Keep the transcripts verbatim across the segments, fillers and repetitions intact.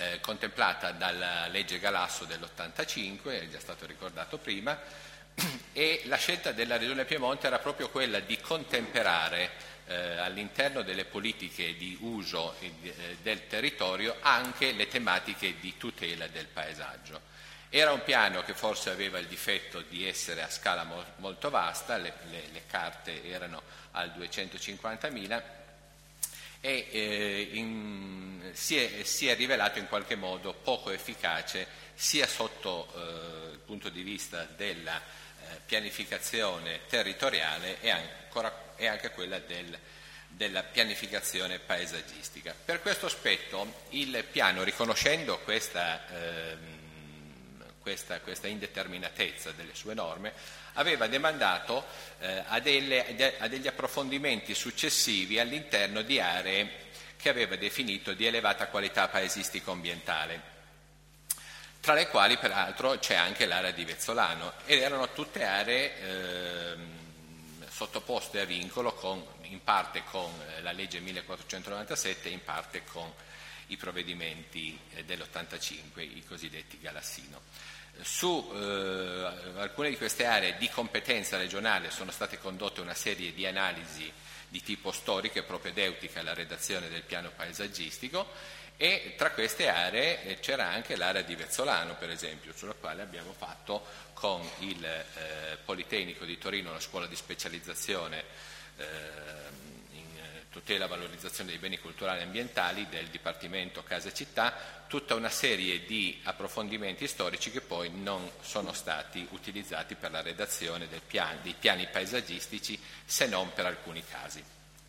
eh, contemplata dalla legge Galasso dell'ottantacinque, è già stato ricordato prima, e la scelta della Regione Piemonte era proprio quella di contemperare eh, all'interno delle politiche di uso eh, del territorio anche le tematiche di tutela del paesaggio. Era un piano che forse aveva il difetto di essere a scala mo- molto vasta, le, le, le carte erano al duecentocinquantamila, e eh, in, si, è, si è rivelato in qualche modo poco efficace sia sotto eh, il punto di vista della eh, pianificazione territoriale e, ancora, e anche quella del, della pianificazione paesaggistica. Per questo aspetto il piano, riconoscendo questa, eh, questa, questa indeterminatezza delle sue norme, aveva demandato eh, a, delle, a degli approfondimenti successivi all'interno di aree che aveva definito di elevata qualità paesistico-ambientale, tra le quali peraltro c'è anche l'area di Vezzolano, ed erano tutte aree eh, sottoposte a vincolo con, in parte con la legge millequattrocentonovantasette e in parte con i provvedimenti eh, dell'ottantacinque, i cosiddetti Galassino. Su eh, alcune di queste aree di competenza regionale sono state condotte una serie di analisi di tipo storico e propedeutica alla redazione del piano paesaggistico, e tra queste aree eh, c'era anche l'area di Vezzolano, per esempio, sulla quale abbiamo fatto con il eh, Politecnico di Torino, una scuola di specializzazione eh, tutela e valorizzazione dei beni culturali e ambientali del Dipartimento Casa e Città, tutta una serie di approfondimenti storici che poi non sono stati utilizzati per la redazione del pian, dei piani paesaggistici, se non per alcuni casi.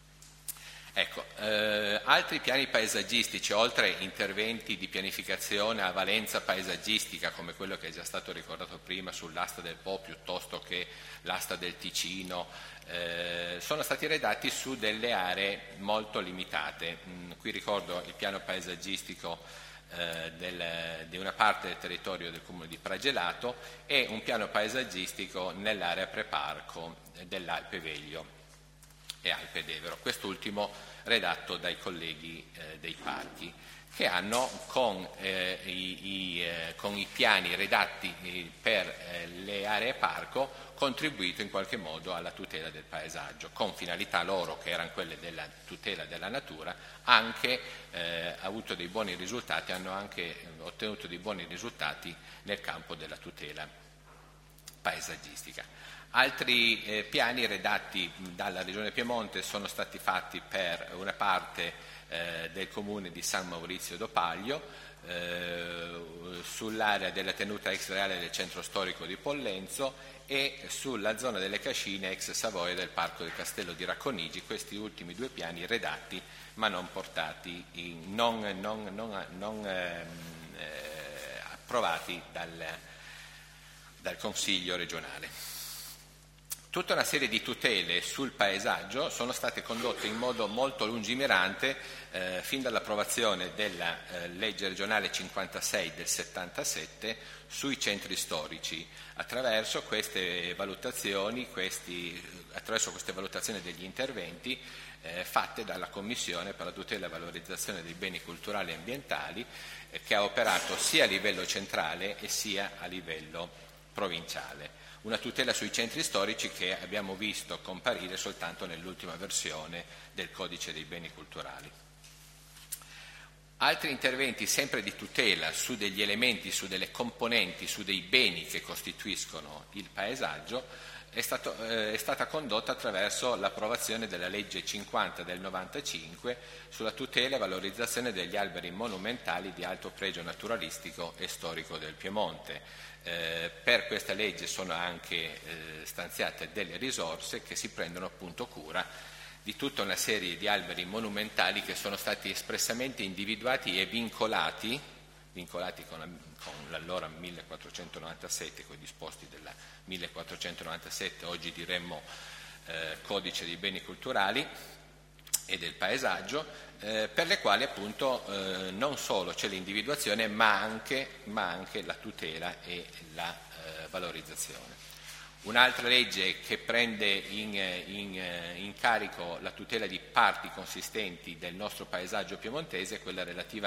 Ecco, eh, altri piani paesaggistici, oltre interventi di pianificazione a valenza paesaggistica, come quello che è già stato ricordato prima sull'asta del Po piuttosto che l'asta del Ticino, eh, sono stati redatti su delle aree molto limitate. Mm, qui ricordo il piano paesaggistico eh, del, di una parte del territorio del comune di Pragelato e un piano paesaggistico nell'area preparco dell'Alpe Veglio e Alpe d'Evero, quest'ultimo redatto dai colleghi eh, dei parchi, che hanno con, eh, i, i, eh, con i piani redatti eh, per eh, le aree parco contribuito in qualche modo alla tutela del paesaggio, con finalità loro, che erano quelle della tutela della natura, anche eh, avuto dei buoni risultati, hanno anche ottenuto dei buoni risultati nel campo della tutela paesaggistica. Altri eh, piani redatti dalla Regione Piemonte sono stati fatti per una parte eh, del comune di San Maurizio d'Opaglio, eh, sull'area della tenuta ex reale del centro storico di Pollenzo e sulla zona delle Cascine ex Savoia del Parco del Castello di Racconigi, questi ultimi due piani redatti ma non portati, in, non, non, non, non eh, eh, approvati dal, dal Consiglio regionale. Tutta una serie di tutele sul paesaggio sono state condotte in modo molto lungimirante eh, fin dall'approvazione della eh, legge regionale cinquantasei del settantasette sui centri storici, attraverso queste valutazioni, questi, attraverso queste valutazioni degli interventi eh, fatte dalla Commissione per la tutela e valorizzazione dei beni culturali e ambientali, eh, che ha operato sia a livello centrale e sia a livello provinciale. Una tutela sui centri storici che abbiamo visto comparire soltanto nell'ultima versione del Codice dei beni culturali. Altri interventi sempre di tutela su degli elementi, su delle componenti, su dei beni che costituiscono il paesaggio è, stato, eh, è stata condotta attraverso l'approvazione della legge cinquanta del novantacinque sulla tutela e valorizzazione degli alberi monumentali di alto pregio naturalistico e storico del Piemonte. Eh, per questa legge sono anche eh, stanziate delle risorse che si prendono appunto cura di tutta una serie di alberi monumentali che sono stati espressamente individuati e vincolati, vincolati con, la, con l'allora millequattrocentonovantasette, con i disposti della millequattrocentonovantasette, oggi diremmo eh, Codice dei beni culturali e del paesaggio, eh, per le quali appunto eh, non solo c'è l'individuazione ma anche, ma anche la tutela e la eh, valorizzazione. Un'altra legge che prende in, in, in carico la tutela di parti consistenti del nostro paesaggio piemontese è quella relativa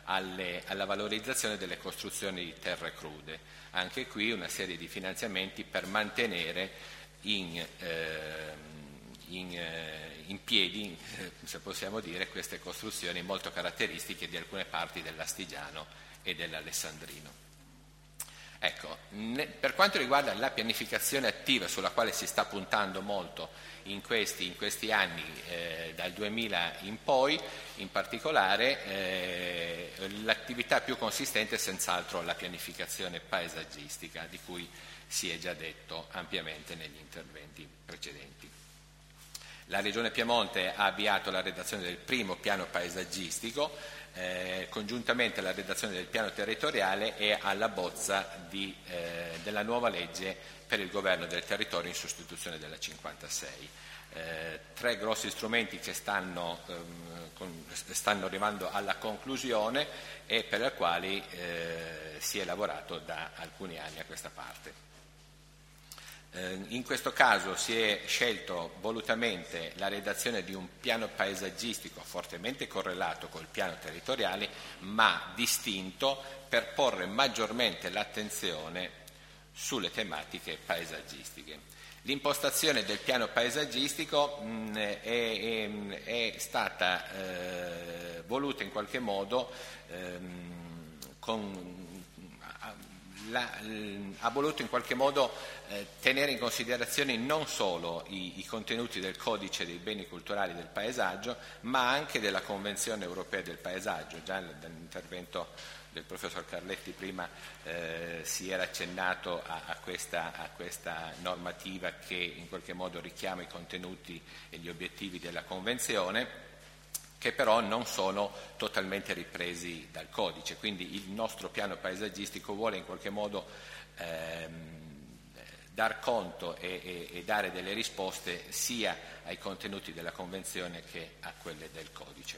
alle, alla valorizzazione delle costruzioni di terre crude. Anche qui una serie di finanziamenti per mantenere in, eh, in, eh, in piedi, eh, se possiamo dire, queste costruzioni molto caratteristiche di alcune parti dell'Astigiano e dell'Alessandrino. Ecco, ne, per quanto riguarda la pianificazione attiva sulla quale si sta puntando molto in questi, in questi anni, eh, dal duemila in poi, in particolare eh, l'attività più consistente è senz'altro la pianificazione paesaggistica, di cui si è già detto ampiamente negli interventi precedenti. La Regione Piemonte ha avviato la redazione del primo piano paesaggistico, Eh, congiuntamente alla redazione del piano territoriale e alla bozza di, eh, della nuova legge per il governo del territorio in sostituzione della cinquantasei. Eh, tre grossi strumenti che stanno, ehm, con, stanno arrivando alla conclusione e per i quali eh, si è lavorato da alcuni anni a questa parte. In questo caso si è scelto volutamente la redazione di un piano paesaggistico fortemente correlato col piano territoriale, ma distinto per porre maggiormente l'attenzione sulle tematiche paesaggistiche. L'impostazione del piano paesaggistico mh, è, è, è stata eh, voluta in qualche modo ehm, con La, ha voluto in qualche modo eh, tenere in considerazione non solo i, i contenuti del codice dei beni culturali del paesaggio, ma anche della Convenzione europea del paesaggio. Già nell'intervento del professor Carletti prima eh, si era accennato a, a, questa, a questa normativa che in qualche modo richiama i contenuti e gli obiettivi della Convenzione, che però non sono totalmente ripresi dal codice. Quindi il nostro piano paesaggistico vuole in qualche modo ehm, dar conto e, e, e dare delle risposte sia ai contenuti della Convenzione che a quelle del codice.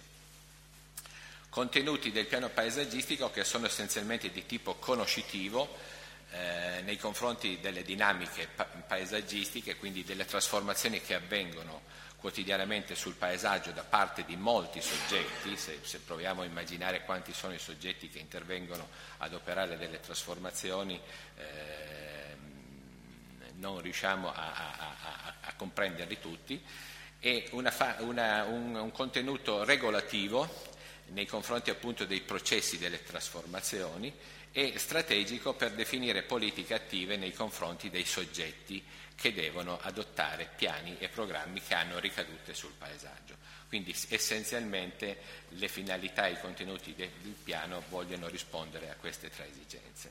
Contenuti del piano paesaggistico che sono essenzialmente di tipo conoscitivo eh, nei confronti delle dinamiche pa- paesaggistiche, quindi delle trasformazioni che avvengono quotidianamente sul paesaggio da parte di molti soggetti. Se, se proviamo a immaginare quanti sono i soggetti che intervengono ad operare delle trasformazioni, eh, non riusciamo a, a, a, a comprenderli tutti, e una fa, una, un, un contenuto regolativo nei confronti appunto dei processi delle trasformazioni e strategico per definire politiche attive nei confronti dei soggetti che devono adottare piani e programmi che hanno ricadute sul paesaggio. Quindi essenzialmente le finalità e i contenuti del piano vogliono rispondere a queste tre esigenze.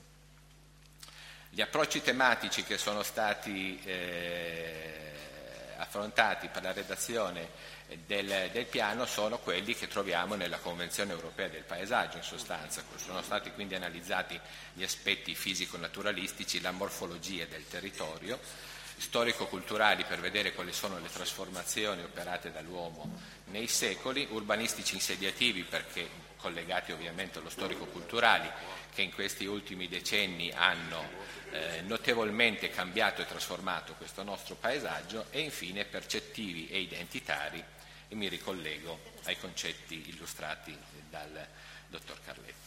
Gli approcci tematici che sono stati eh, affrontati per la redazione del, del piano sono quelli che troviamo nella Convenzione europea del paesaggio, in sostanza. Sono stati quindi analizzati gli aspetti fisico-naturalistici, la morfologia del territorio, storico-culturali per vedere quali sono le trasformazioni operate dall'uomo nei secoli, urbanistici insediativi perché collegati ovviamente allo storico-culturali che in questi ultimi decenni hanno eh, notevolmente cambiato e trasformato questo nostro paesaggio, e infine percettivi e identitari, e mi ricollego ai concetti illustrati dal dottor Carletti.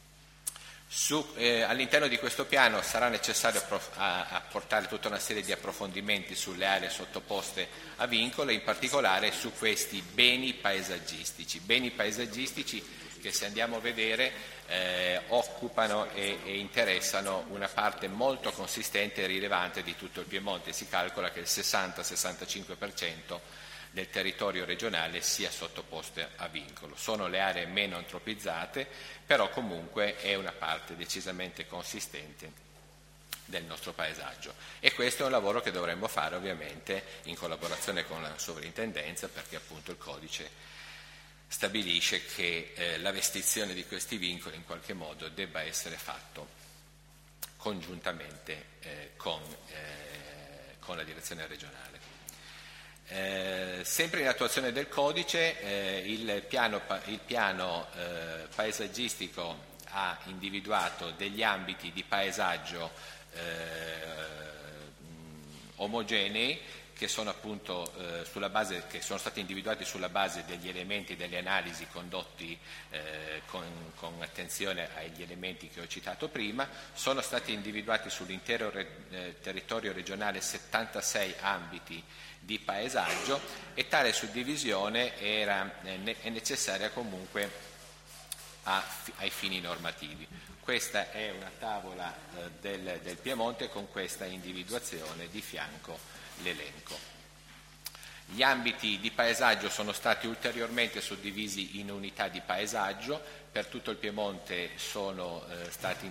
Su, eh, all'interno di questo piano sarà necessario approf- a- apportare tutta una serie di approfondimenti sulle aree sottoposte a vincolo, in particolare su questi beni paesaggistici, beni paesaggistici che, se andiamo a vedere, eh, occupano e, e interessano una parte molto consistente e rilevante di tutto il Piemonte. Si calcola che il sessanta sessantacinque per cento del territorio regionale sia sottoposto a vincolo. Sono le aree meno antropizzate, però comunque è una parte decisamente consistente del nostro paesaggio, e questo è un lavoro che dovremmo fare ovviamente in collaborazione con la sovrintendenza, perché appunto il codice stabilisce che eh, la vestizione di questi vincoli in qualche modo debba essere fatto congiuntamente eh, con, eh, con la direzione regionale. Eh, sempre in attuazione del codice, eh, il piano, il piano eh, paesaggistico ha individuato degli ambiti di paesaggio eh, omogenei che sono appunto eh, sulla base, che sono stati individuati sulla base degli elementi delle analisi condotti eh, con, con attenzione agli elementi che ho citato prima. Sono stati individuati sull'intero re, eh, territorio regionale settantasei ambiti di paesaggio, e tale suddivisione era, eh, è necessaria comunque a, ai fini normativi. Questa è una tavola eh, del, del Piemonte con questa individuazione, di fianco l'elenco. Gli ambiti di paesaggio sono stati ulteriormente suddivisi in unità di paesaggio. Per tutto il Piemonte sono eh, stati